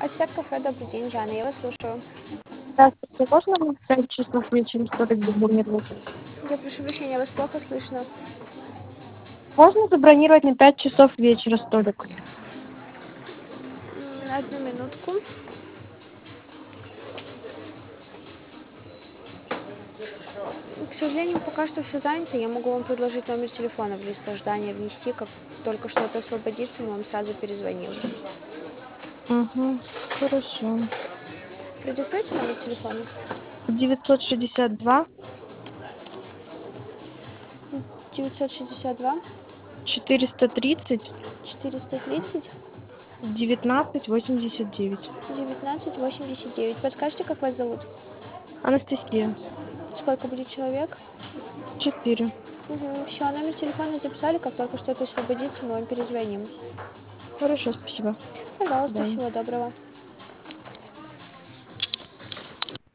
Отсек кафе, добрый день, Жанна, я вас слушаю. Здравствуйте, можно мне в 5 часов вечера столик забронировать? Я прошу прощения, вас плохо слышно. Можно забронировать на 5 часов вечера столик? Одну минутку. К сожалению, пока что все занято. Я могу вам предложить номер телефона в лист ожидания внести. Как только что-то освободится, мы вам сразу перезвоним. Угу, хорошо. Продиктуйте номер телефона. 962 962 430 430 1989. 1989. Подскажите, как вас зовут? Анастасия. Сколько будет человек? 4. Угу. Все, номер телефона записали. Как только что-то освободится, мы вам перезвоним. Хорошо, спасибо. До Пожалуйста, свидания. всего доброго.